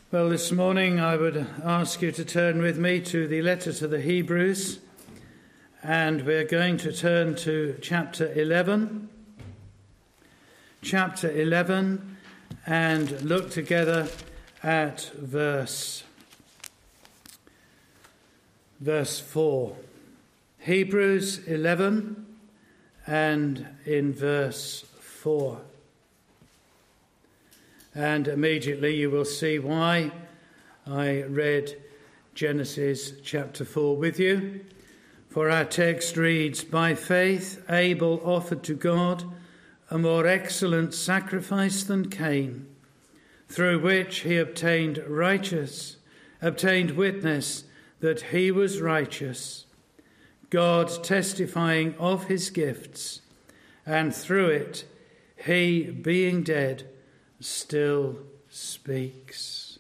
Well, this morning I would ask you to turn with me to the letter to the Hebrews, and we're going to turn to chapter 11. Chapter 11, and look together at verse 4. Hebrews 11 and in verse 4. And immediately you will see why I read Genesis chapter 4 with you. For our text reads, "By faith Abel offered to God a more excellent sacrifice than Cain, through which he obtained witness that he was righteous, God testifying of his gifts, and through it he, being dead, still speaks."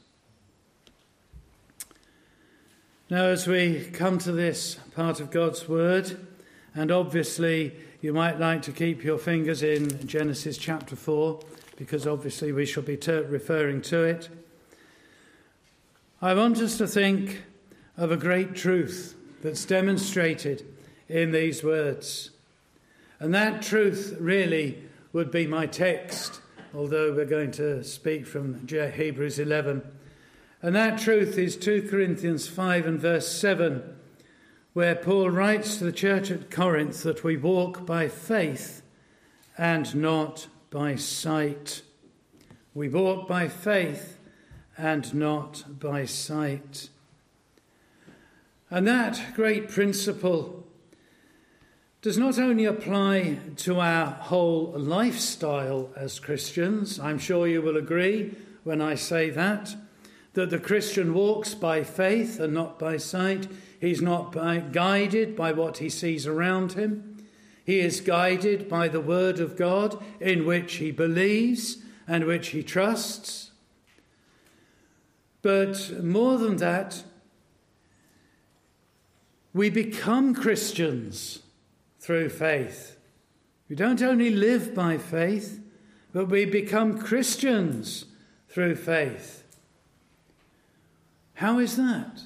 Now, as we come to this part of God's word, and obviously you might like to keep your fingers in Genesis chapter 4, because obviously we shall be referring to it, I want us to think of a great truth that's demonstrated in these words. And that truth really would be my text, although we're going to speak from Hebrews 11. And that truth is 2 Corinthians 5 and verse 7, where Paul writes to the church at Corinth that we walk by faith and not by sight. We walk by faith and not by sight. And that great principle does not only apply to our whole lifestyle as Christians. I'm sure you will agree when I say that the Christian walks by faith and not by sight. He's not guided by what he sees around him. He is guided by the word of God in which he believes and which he trusts. But more than that, we become Christians through faith. We don't only live by faith, but we become Christians through faith. How is that?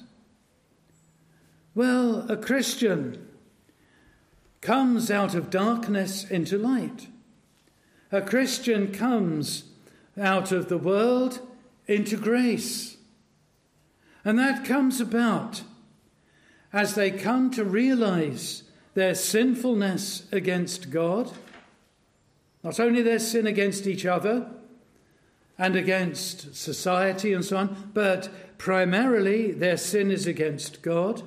Well, a Christian comes out of darkness into light. A Christian comes out of the world into grace. And that comes about as they come to realize their sinfulness against God, not only their sin against each other and against society and so on, but primarily their sin is against God.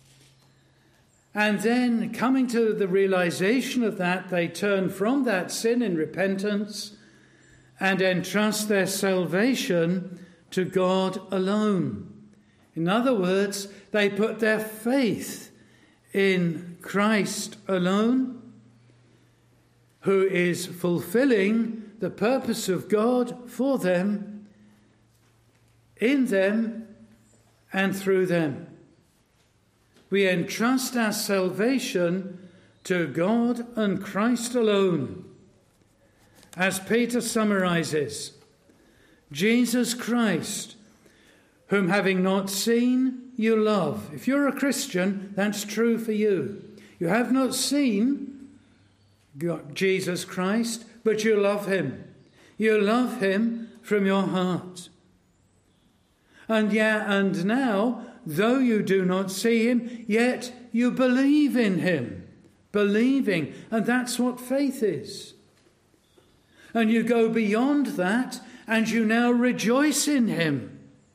And then coming to the realization of that, they turn from that sin in repentance and entrust their salvation to God alone. In other words, they put their faith in Christ alone, who is fulfilling the purpose of God for them, in them, and through them. We entrust our salvation to God and Christ alone. As Peter summarizes, Jesus Christ, whom having not seen, you love. If you're a Christian, that's true for you. You have not seen Jesus Christ, but you love him. You love him from your heart. And now, though you do not see him, yet you believe in him. Believing. And that's what faith is. And you go beyond that, and you now rejoice in him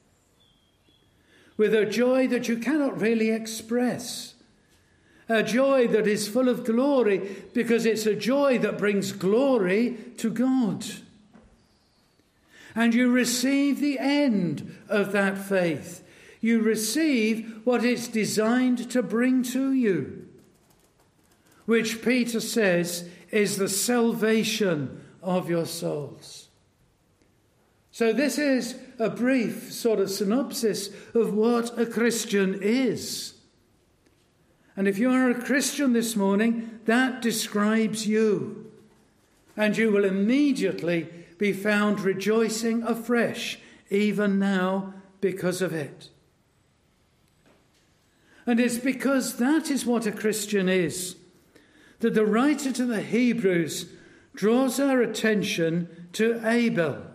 with a joy that you cannot really express. A joy that is full of glory, because it's a joy that brings glory to God. And you receive the end of that faith. You receive what it's designed to bring to you, which Peter says is the salvation of your souls. So this is a brief sort of synopsis of what a Christian is. And if you are a Christian this morning, that describes you. And you will immediately be found rejoicing afresh, even now, because of it. And it's because that is what a Christian is, that the writer to the Hebrews draws our attention to Abel.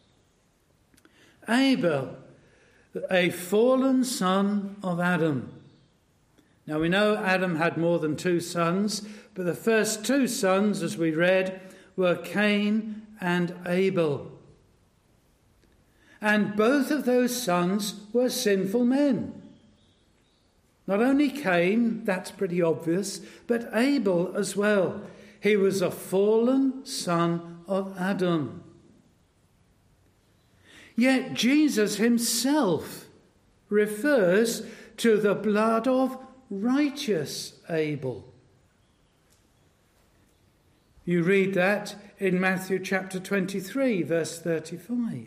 Abel, a fallen son of Adam. Now we know Adam had more than 2 sons, but the first 2 sons, as we read, were Cain and Abel. And both of those sons were sinful men. Not only Cain, that's pretty obvious, but Abel as well. He was a fallen son of Adam. Yet Jesus himself refers to the blood of righteous Abel. You read that in Matthew chapter 23, verse 35.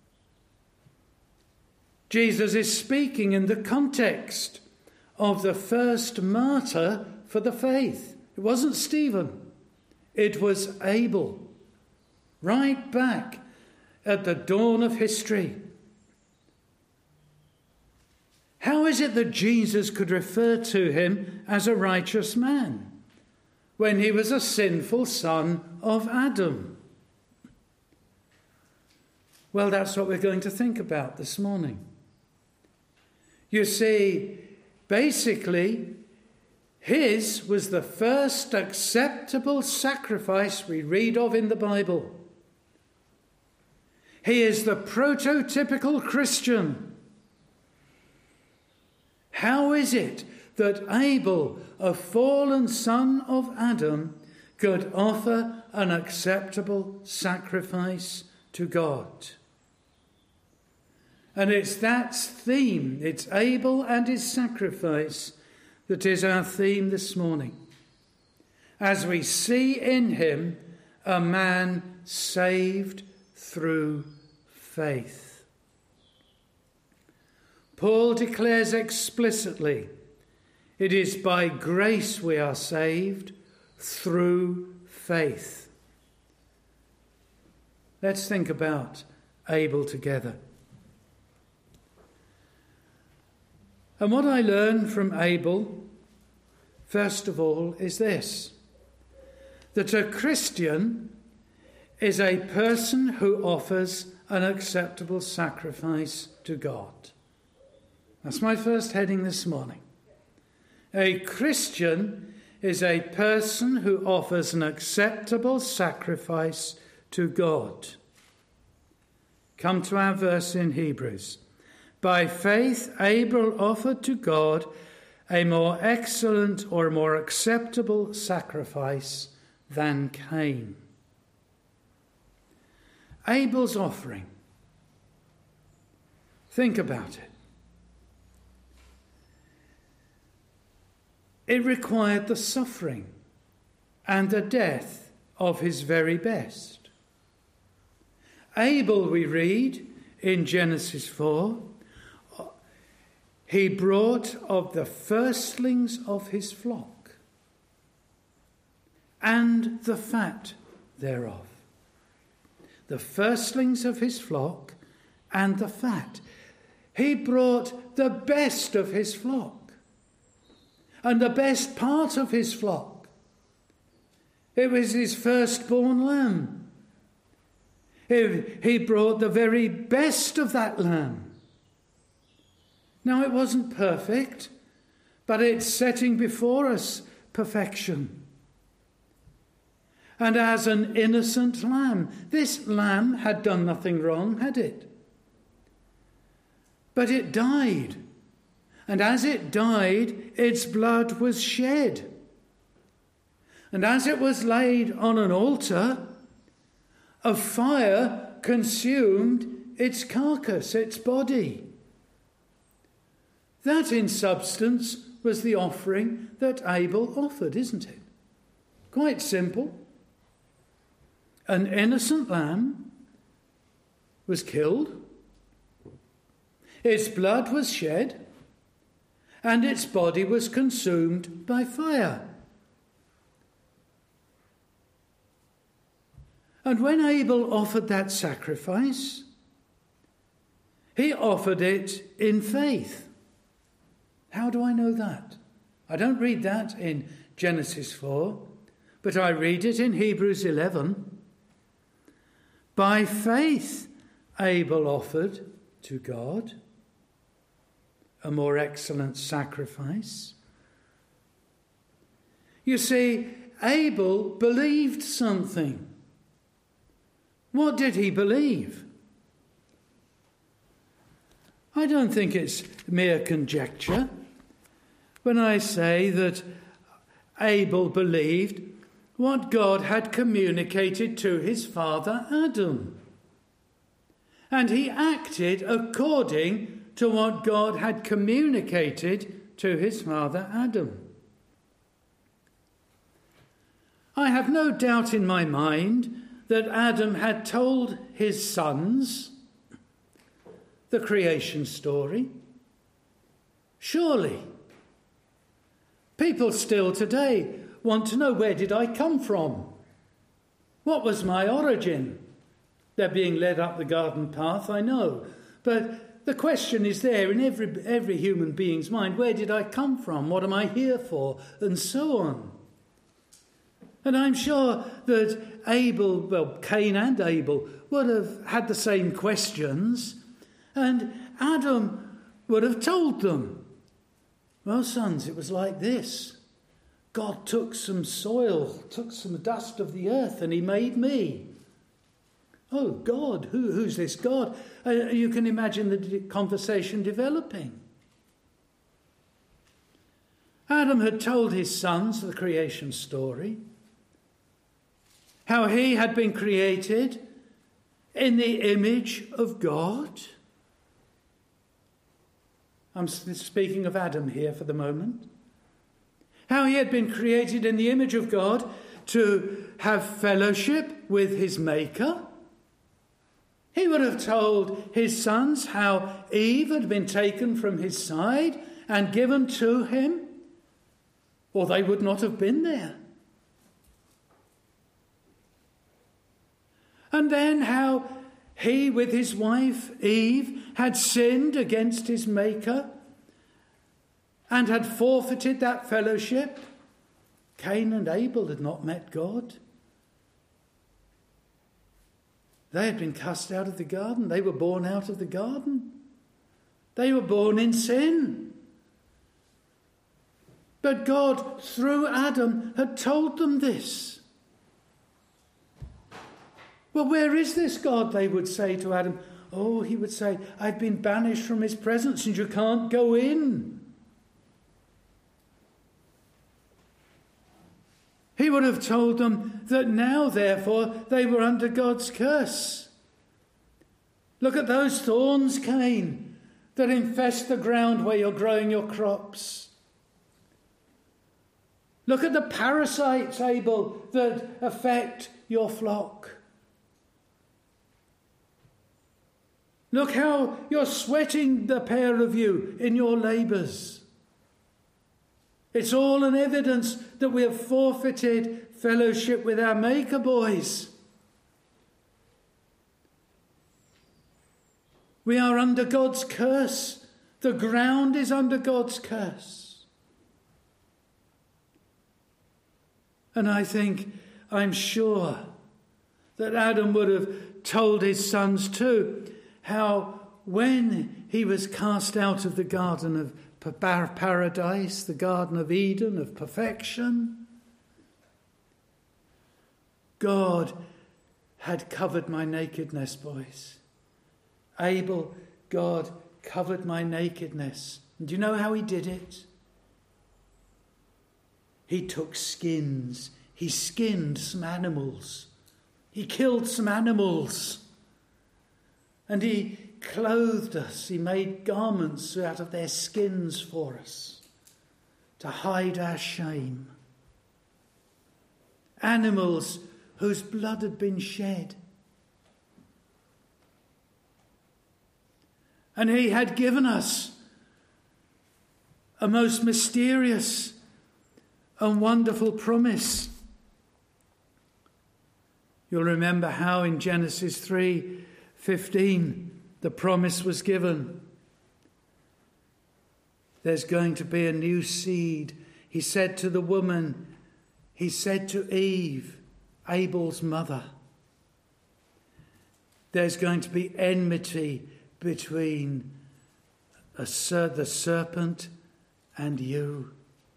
Jesus is speaking in the context of the first martyr for the faith. It wasn't Stephen, it was Abel, right back at the dawn of history. How is it that Jesus could refer to him as a righteous man when he was a sinful son of Adam? Well, that's what we're going to think about this morning. You see, basically, his was the first acceptable sacrifice we read of in the Bible. He is the prototypical Christian. How is it that Abel, a fallen son of Adam, could offer an acceptable sacrifice to God? And it's that theme, it's Abel and his sacrifice, that is our theme this morning, as we see in him a man saved through faith. Paul declares explicitly, it is by grace we are saved through faith. Let's think about Abel together. And what I learn from Abel, first of all, is this: that a Christian is a person who offers an acceptable sacrifice to God. That's my first heading this morning. A Christian is a person who offers an acceptable sacrifice to God. Come to our verse in Hebrews. By faith, Abel offered to God a more excellent or more acceptable sacrifice than Cain. Abel's offering. Think about it. It required the suffering and the death of his very best. Abel, we read in Genesis 4, he brought of the firstlings of his flock and the fat thereof. The firstlings of his flock and the fat. He brought the best of his flock and the best part of his flock. It was his firstborn lamb. He brought the very best of that lamb. Now, it wasn't perfect, but it's setting before us perfection. And as an innocent lamb, this lamb had done nothing wrong, had it? But it died. And as it died, its blood was shed. And as it was laid on an altar, a fire consumed its carcass, its body. That, in substance, was the offering that Abel offered, isn't it? Quite simple. An innocent lamb was killed, its blood was shed, and its body was consumed by fire. And when Abel offered that sacrifice, He offered it in faith. How do I know that? I don't read that in Genesis 4, but I read it in Hebrews 11. By faith, Abel offered to God a more excellent sacrifice. You see, Abel believed something. What did he believe? I don't think it's mere conjecture when I say that Abel believed what God had communicated to his father Adam. And he acted according to what God had communicated to his father Adam. I have no doubt in my mind that Adam had told his sons the creation story. Surely. People still today want to know, where did I come from? What was my origin? They're being led up the garden path, I know. But the question is there in every human being's mind. Where did I come from? What am I here for? And so on. And I'm sure that Cain and Abel would have had the same questions. And Adam would have told them, well, sons, it was like this. God took some soil, took some dust of the earth, and he made me. Oh, God, who's this God? You can imagine the conversation developing. Adam had told his sons the creation story, how he had been created in the image of God. I'm speaking of Adam here for the moment. How he had been created in the image of God to have fellowship with his Maker. He would have told his sons how Eve had been taken from his side and given to him, or they would not have been there. And then how he, with his wife Eve, had sinned against his Maker and had forfeited that fellowship. Cain and Abel had not met God. They had been cast out of the garden. They were born out of the garden. They were born in sin. But God, through Adam, had told them this. Well, where is this God? They would say to Adam. Oh, he would say, I've been banished from his presence and you can't go in. He would have told them that now, therefore, they were under God's curse. Look at those thorns, Cain, that infest the ground where you're growing your crops. Look at the parasites, Abel, that affect your flock. Look how you're sweating, the pair of you, in your labours. It's all an evidence that we have forfeited fellowship with our Maker, boys. We are under God's curse. The ground is under God's curse. And I'm sure that Adam would have told his sons too, how when he was cast out of the garden of paradise, the Garden of Eden, of perfection, God had covered my nakedness, boys. Abel, God covered my nakedness. And do you know how he did it? He took skins. He skinned some animals. He killed some animals. And he clothed us. He made garments out of their skins for us to hide our shame. Animals whose blood had been shed. And he had given us a most mysterious and wonderful promise. You'll remember how in Genesis 3:15 the promise was given. There's going to be a new seed. He said to the woman, he said to Eve, Abel's mother, there's going to be enmity between the serpent and you.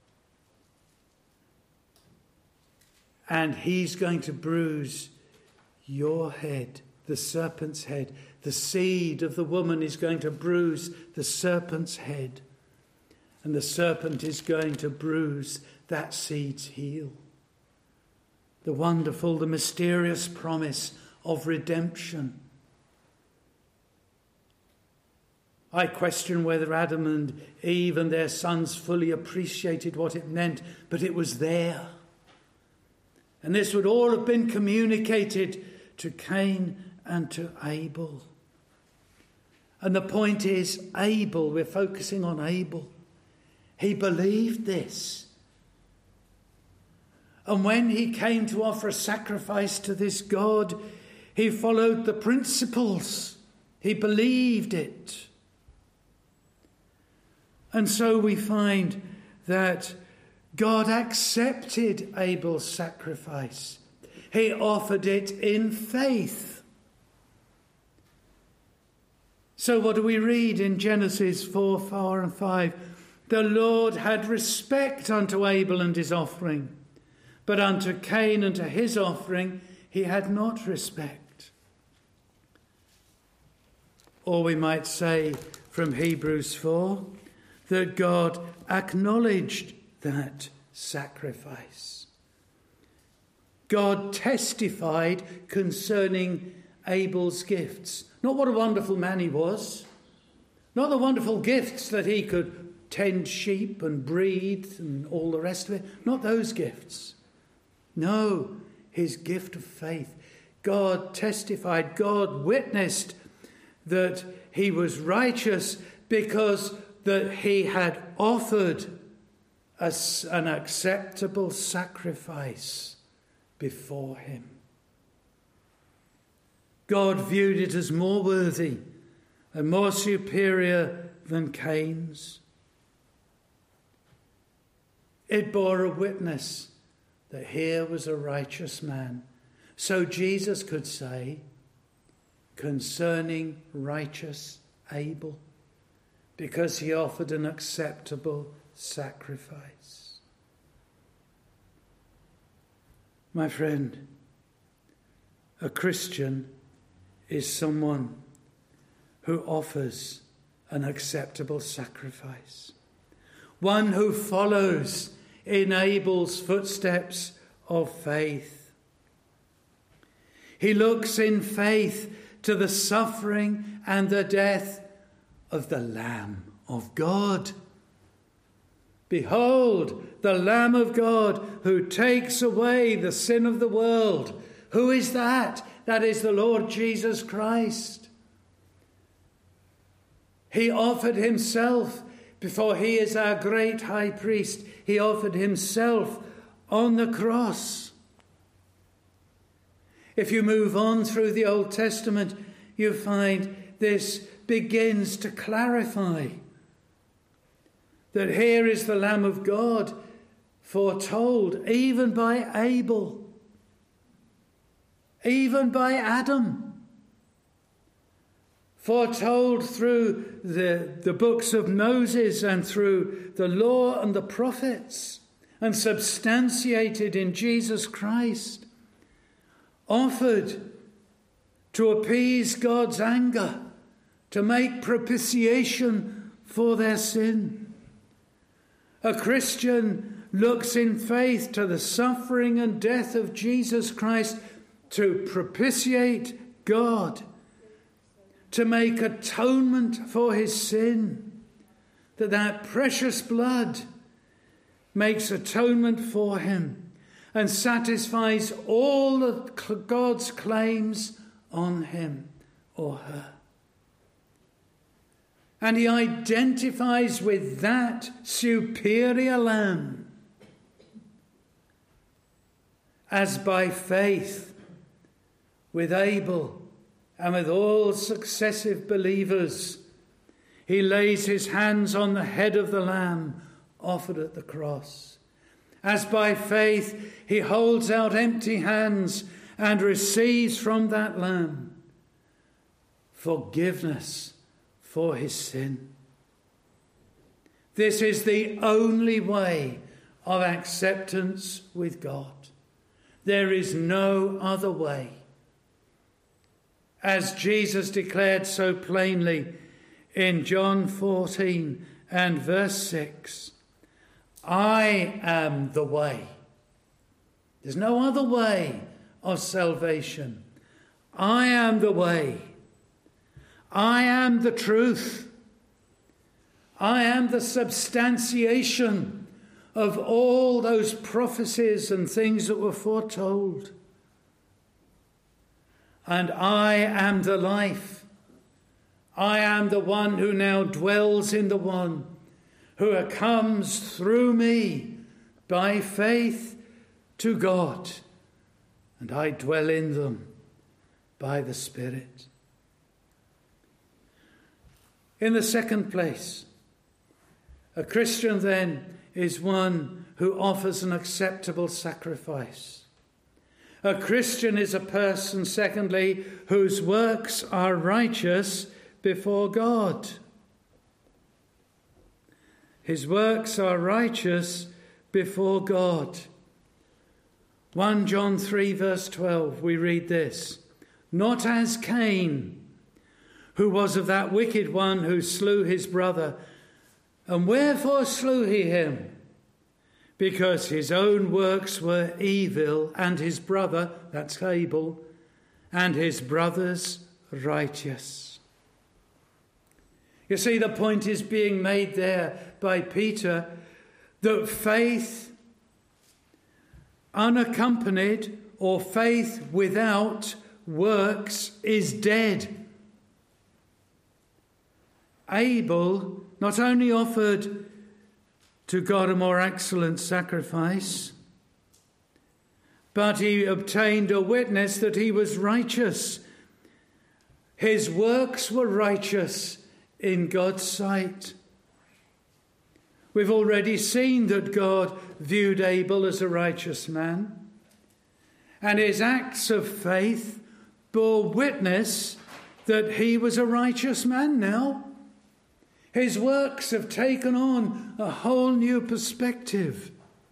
And he's going to bruise your head, the serpent's head. The seed of the woman is going to bruise the serpent's head. And the serpent is going to bruise that seed's heel. The wonderful, the mysterious promise of redemption. I question whether Adam and Eve and their sons fully appreciated what it meant, but it was there. And this would all have been communicated to Cain and to Abel. And the point is, Abel, we're focusing on Abel. He believed this. And when he came to offer a sacrifice to this God, he followed the principles. He believed it. And so we find that God accepted Abel's sacrifice. He offered it in faith. So what do we read in Genesis 4, 4 and 5? The Lord had respect unto Abel and his offering, but unto Cain and to his offering he had not respect. Or we might say from Hebrews 4 that God acknowledged that sacrifice. God testified concerning Abel's gifts. Not what a wonderful man he was. Not the wonderful gifts that he could tend sheep and breed and all the rest of it. Not those gifts. No, his gift of faith. God testified, God witnessed that he was righteous because that he had offered an acceptable sacrifice before him. God viewed it as more worthy and more superior than Cain's. It bore a witness that here was a righteous man. So Jesus could say, concerning righteous Abel, because he offered an acceptable sacrifice. My friend, a Christian is someone who offers an acceptable sacrifice. One who follows in Abel's footsteps of faith. He looks in faith to the suffering and the death of the Lamb of God. Behold, the Lamb of God who takes away the sin of the world. Who is that? That is the Lord Jesus Christ. He offered himself before he is our great high priest. He offered himself on the cross. If you move on through the Old Testament, you find this begins to clarify that here is the Lamb of God foretold even by Abel, even by Adam, foretold through the books of Moses and through the law and the prophets, and substantiated in Jesus Christ, offered to appease God's anger, to make propitiation for their sin. A Christian looks in faith to the suffering and death of Jesus Christ to propitiate God, to make atonement for his sin, that precious blood makes atonement for him and satisfies all of God's claims on him or her. And he identifies with that superior Lamb as by faith with Abel and with all successive believers, he lays his hands on the head of the Lamb offered at the cross, as by faith he holds out empty hands and receives from that Lamb forgiveness for his sin. This is the only way of acceptance with God. There is no other way. As Jesus declared so plainly in John 14 and verse 6, I am the way. There's no other way of salvation. I am the way. I am the truth. I am the substantiation of all those prophecies and things that were foretold. And I am the life. I am the one who now dwells in the one who comes through me by faith to God, and I dwell in them by the Spirit. In the second place, a Christian then is one who offers an acceptable sacrifice. A Christian is a person, secondly, whose works are righteous before God. His works are righteous before God. 1 John 3 verse 12, we read this, not as Cain, who was of that wicked one who slew his brother. And wherefore slew he him? Because his own works were evil, and his brother, that's Abel, and his brothers righteous. You see, the point is being made there by Peter that faith unaccompanied or faith without works is dead. Abel not only offered to God a more excellent sacrifice, but he obtained a witness that he was righteous. His works were righteous in God's sight. We've already seen that God viewed Abel as a righteous man, and his acts of faith bore witness that he was a righteous man now. His works have taken on a whole new perspective.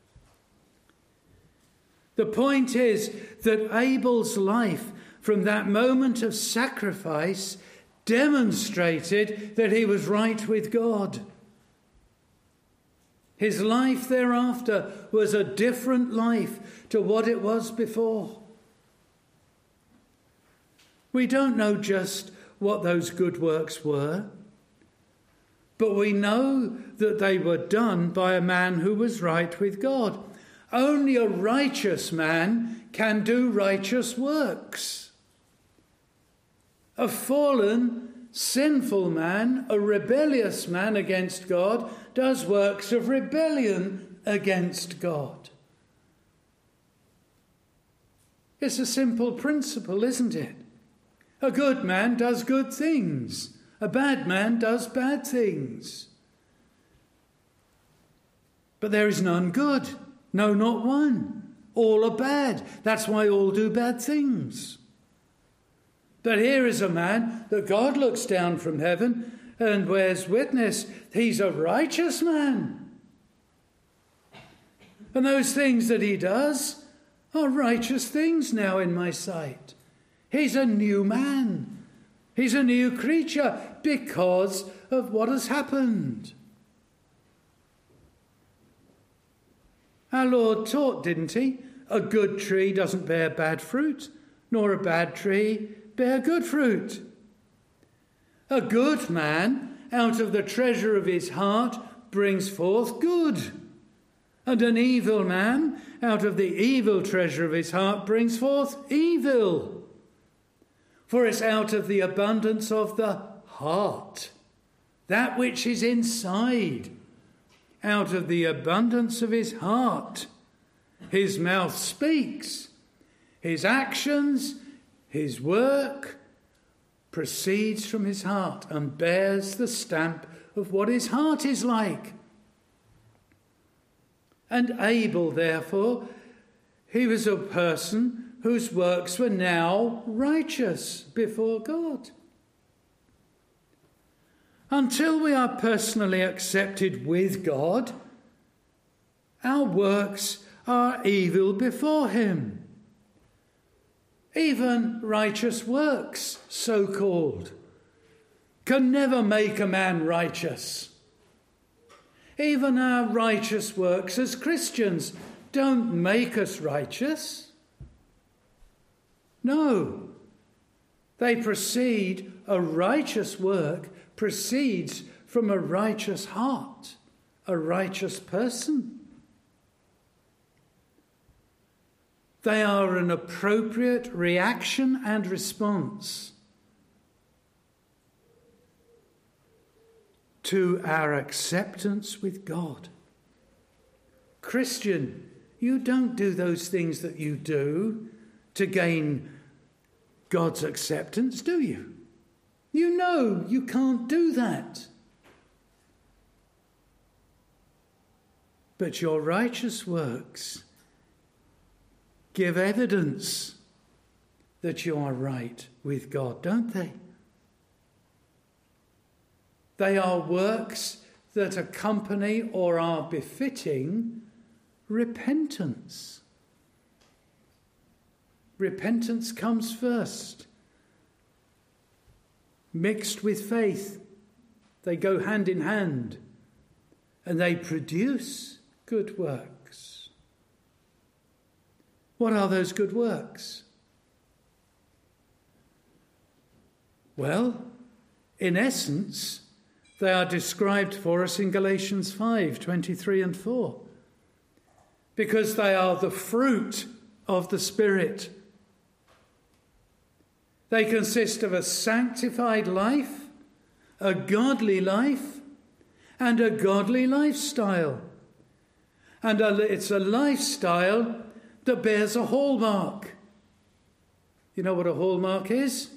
The point is that Abel's life, from that moment of sacrifice, demonstrated that he was right with God. His life thereafter was a different life to what it was before. We don't know just what those good works were, but we know that they were done by a man who was right with God. Only a righteous man can do righteous works. A fallen, sinful man, a rebellious man against God, does works of rebellion against God. It's a simple principle, isn't it? A good man does good things. A bad man does bad things. But there is none good. No, not one. All are bad. That's why all do bad things. But here is a man that God looks down from heaven and bears witness. He's a righteous man. And those things that he does are righteous things now in my sight. He's a new man. He's a new creature because of what has happened. Our Lord taught, didn't he? A good tree doesn't bear bad fruit, nor a bad tree bear good fruit. A good man out of the treasure of his heart brings forth good, and an evil man out of the evil treasure of his heart brings forth evil. For it's out of the abundance of the heart, that which is inside, out of the abundance of his heart, his mouth speaks. His actions, his work, proceeds from his heart and bears the stamp of what his heart is like. And Abel, therefore, he was a person whose works were now righteous before God. Until we are personally accepted with God, our works are evil before him. Even righteous works, so-called, can never make a man righteous. Even our righteous works as Christians don't make us righteous. No, they proceed, a righteous work proceeds from a righteous heart, a righteous person. They are an appropriate reaction and response to our acceptance with God. Christian, you don't do those things that you do to gain God's acceptance, do you? You know you can't do that. But your righteous works give evidence that you are right with God, don't they? They are works that accompany or are befitting repentance. Repentance comes first, mixed with faith. They go hand in hand, and they produce good works. What are those good works? Well, in essence, they are described for us in Galatians 5:23 and 4, because they are the fruit of the Spirit. They consist of a sanctified life, a godly life, and a godly lifestyle. And it's a lifestyle that bears a hallmark. You know what a hallmark is?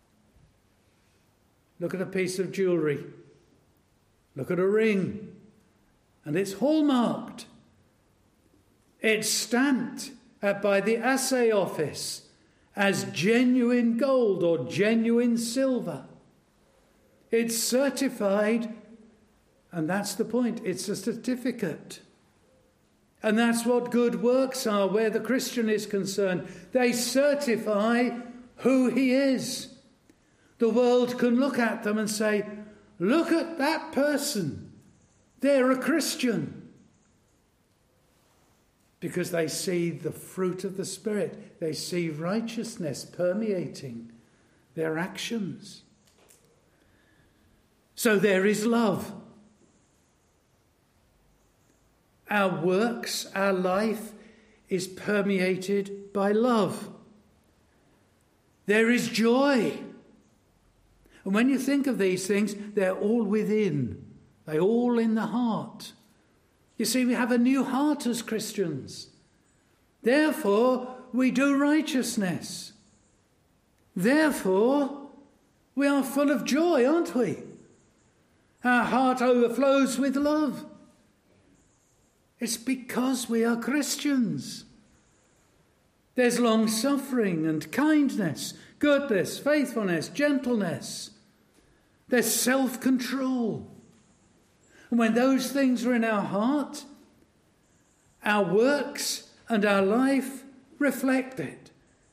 Look at a piece of jewellery. Look at a ring. And it's hallmarked. It's stamped by the assay office as genuine gold or genuine silver. It's certified, and that's the point. It's a certificate. And that's what good works are where the Christian is concerned. They certify who he is. The world can look at them and say, look at that person. They're a Christian. Because they see the fruit of the Spirit. They see righteousness permeating their actions. So there is love. Our works, our life is permeated by love. There is joy. And when you think of these things, they're all within. They're all in the heart. You see, we have a new heart as Christians. Therefore, we do righteousness. Therefore, we are full of joy, aren't we? Our heart overflows with love. It's because we are Christians. There's long-suffering and kindness, goodness, faithfulness, gentleness. There's self-control. And when those things are in our heart, our works and our life reflect it.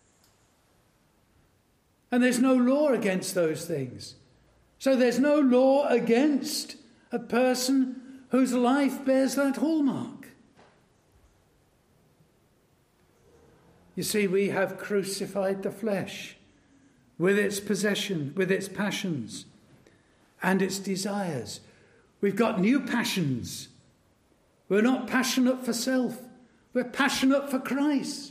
And there's no law against those things. So there's no law against a person whose life bears that hallmark. You see, we have crucified the flesh with its possession, with its passions and its desires. We've got new passions. We're not passionate for self. We're passionate for Christ.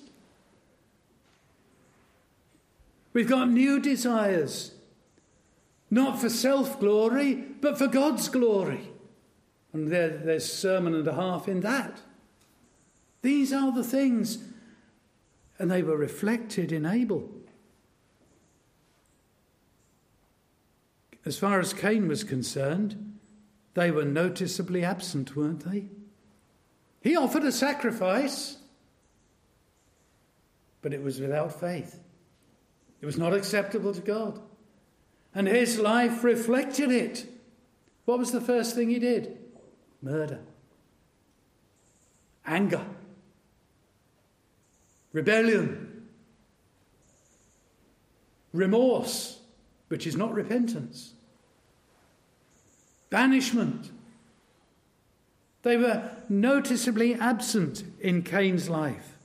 We've got new desires, not for self-glory, but for God's glory. And there's a sermon and a half in that. These are the things, and they were reflected in Abel. as far as Cain was concerned, they were noticeably absent, weren't they? He offered a sacrifice, but it was without faith. It was not acceptable to God. And his life reflected it. What was the first thing he did? Murder. Anger. Rebellion. Remorse, which is not repentance. Banishment. They were noticeably absent in Cain's life.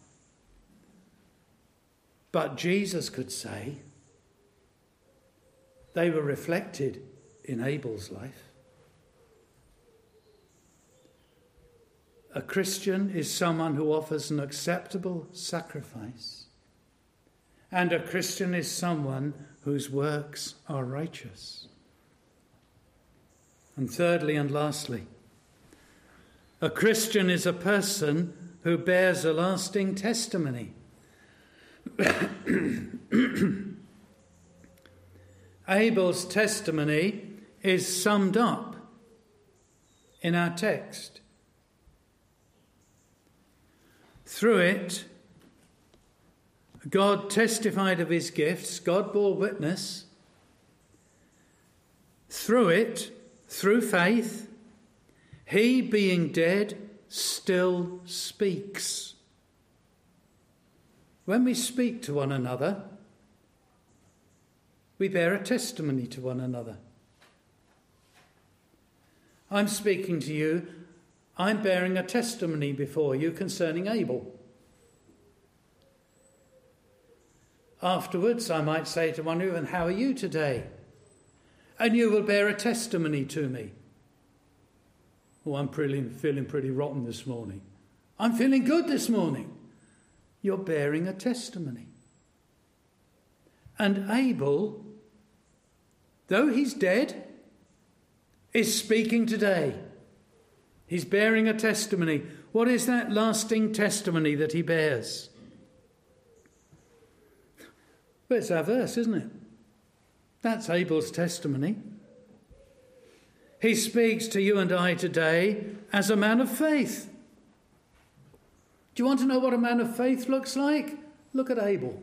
But Jesus could say they were reflected in Abel's life. A Christian is someone who offers an acceptable sacrifice. And a Christian is someone whose works are righteous. And thirdly and lastly, a Christian is a person who bears a lasting testimony. Abel's testimony is summed up in our text. Through it, God testified of his gifts. God bore witness. Through it, through faith, he, being dead, still speaks. When we speak to one another, we bear a testimony to one another. I'm speaking to you. I'm bearing a testimony before you concerning Abel. Afterwards, I might say to one of you, and how are you today? And you will bear a testimony to me. Oh, I'm feeling pretty rotten this morning. I'm feeling good this morning. You're bearing a testimony. And Abel, though he's dead, is speaking today. He's bearing a testimony. What is that lasting testimony that he bears? Well, it's our verse, isn't it? That's Abel's testimony. He speaks to you and I today as a man of faith. Do you want to know what a man of faith looks like? Look at Abel.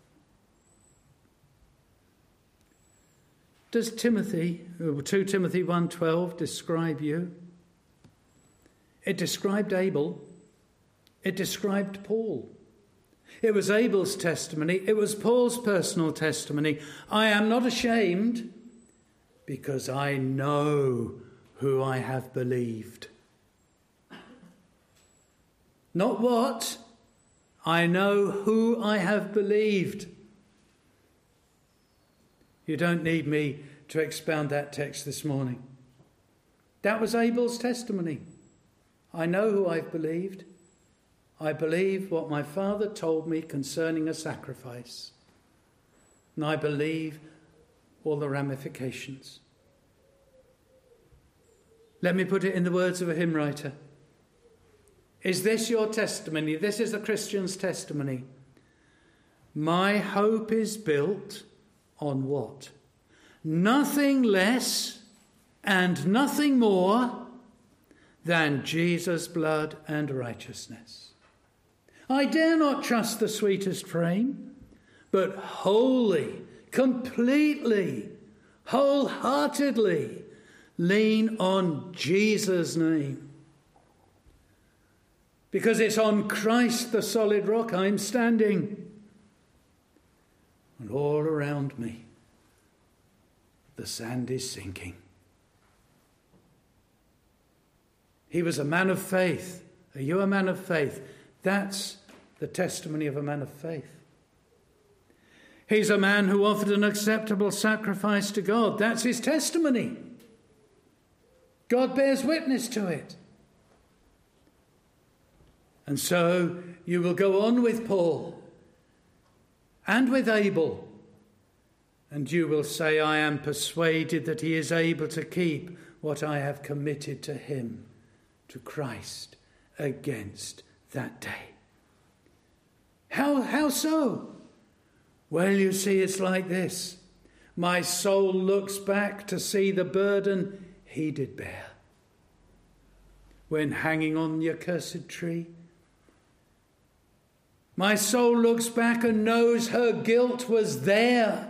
Does 2 Timothy 1:12 describe you? It described Abel. It described Paul. It was Abel's testimony. It was Paul's personal testimony. I am not ashamed because I know who I have believed. Not what. I know who I have believed. You don't need me to expound that text this morning. That was Abel's testimony. I know who I've believed. I believe what my father told me concerning a sacrifice. And I believe all the ramifications. Let me put it in the words of a hymn writer. Is this your testimony? This is a Christian's testimony. My hope is built on what? Nothing less and nothing more than Jesus' blood and righteousness. I dare not trust the sweetest frame, but wholly, completely, wholeheartedly lean on Jesus' name. Because it's on Christ, the solid rock, I'm standing. And all around me, the sand is sinking. He was a man of faith. Are you a man of faith? That's the testimony of a man of faith. He's a man who offered an acceptable sacrifice to God. That's his testimony. God bears witness to it. And so you will go on with Paul and with Abel, and you will say, I am persuaded that he is able to keep what I have committed to him, to Christ, against that day. How so? Well, you see, it's like this. My soul looks back to see the burden he did bear when hanging on the accursed tree. My soul looks back and knows her guilt was there.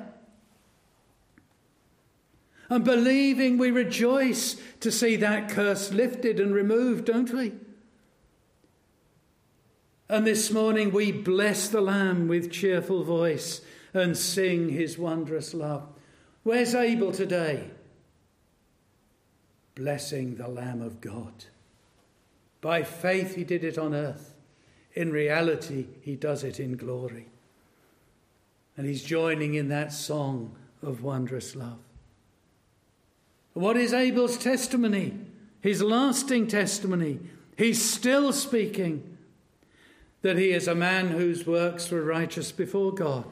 And believing, we rejoice to see that curse lifted and removed, don't we? And this morning we bless the Lamb with cheerful voice and sing his wondrous love. Where's Abel today? Blessing the Lamb of God. By faith he did it on earth. In reality, he does it in glory. And he's joining in that song of wondrous love. What is Abel's testimony? His lasting testimony. He's still speaking that he is a man whose works were righteous before God.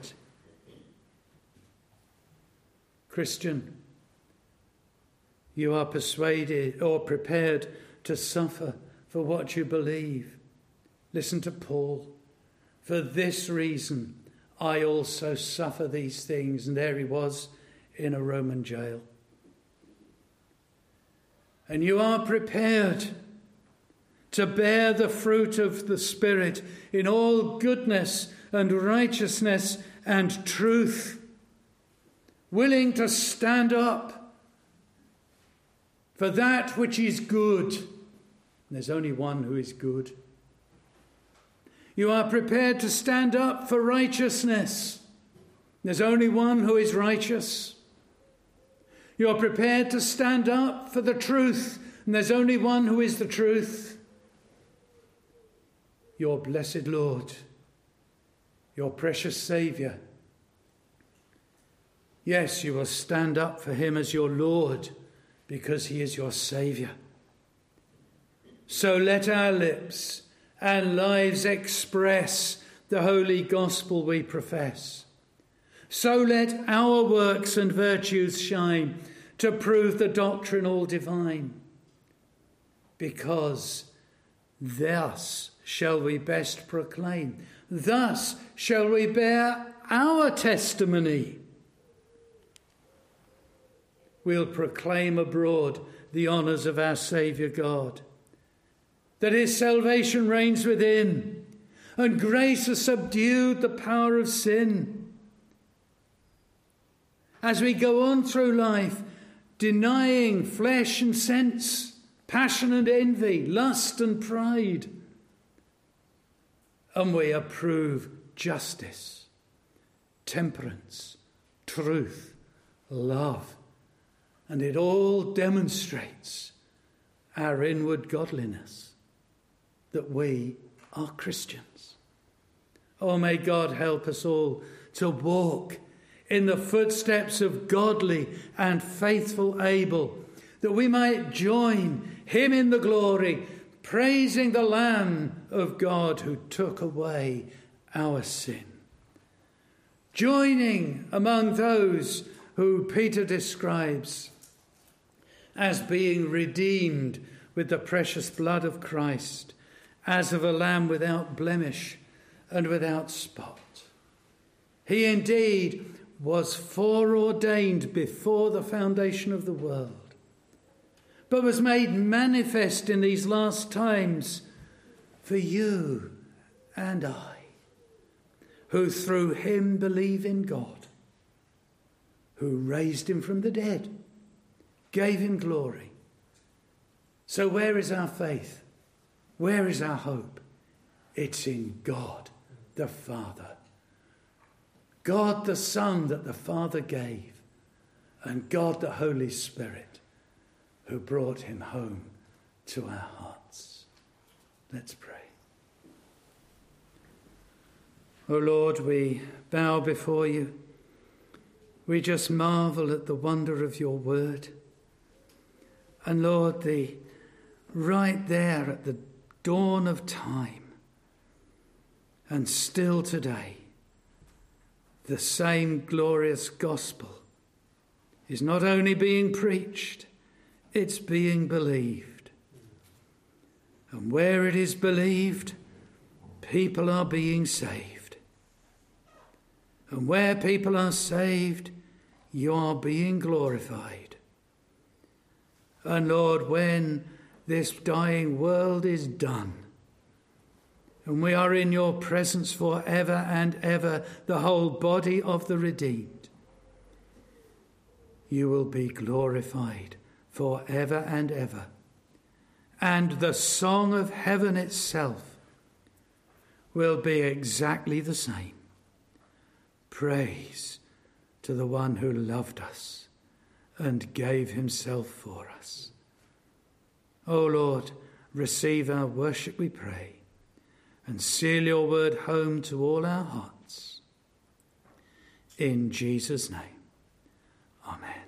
Christian, you are persuaded or prepared to suffer for what you believe. Listen to Paul. For this reason, I also suffer these things. And there he was in a Roman jail. And you are prepared to bear the fruit of the Spirit in all goodness and righteousness and truth, willing to stand up for that which is good. There's only one who is good. You are prepared to stand up for righteousness. There's only one who is righteous. You are prepared to stand up for the truth, and there's only one who is the truth. Your blessed Lord, your precious Saviour. Yes, you will stand up for him as your Lord because he is your Saviour. So let our lips and lives express the holy gospel we profess. So let our works and virtues shine to prove the doctrine all divine. Because thus shall we best proclaim, thus shall we bear our testimony. We'll proclaim abroad the honours of our Saviour God, that his salvation reigns within, and grace has subdued the power of sin. As we go on through life, denying flesh and sense, passion and envy, lust and pride, and we approve justice, temperance, truth, love, and it all demonstrates our inward godliness, that we are Christians. Oh, may God help us all to walk in the footsteps of godly and faithful Abel, that we might join him in the glory, praising the Lamb of God who took away our sin. Joining among those who Peter describes as being redeemed with the precious blood of Christ, as of a lamb without blemish and without spot. He indeed was foreordained before the foundation of the world, but was made manifest in these last times for you and I, who through him believe in God, who raised him from the dead, gave him glory. So where is our faith? Where is our hope? It's in God the Father. God the Son that the Father gave, and God the Holy Spirit who brought him home to our hearts. Let's pray. O Lord, we bow before you. We just marvel at the wonder of your word. And Lord, right there at the dawn of time, and still today, the same glorious gospel is not only being preached, it's being believed. And where it is believed, people are being saved. And where people are saved, you are being glorified. And Lord, when this dying world is done, and we are in your presence forever and ever, the whole body of the redeemed, you will be glorified forever and ever. And the song of heaven itself will be exactly the same. Praise to the one who loved us and gave himself for us. O Lord, receive our worship, we pray, and seal your word home to all our hearts. In Jesus' name, amen.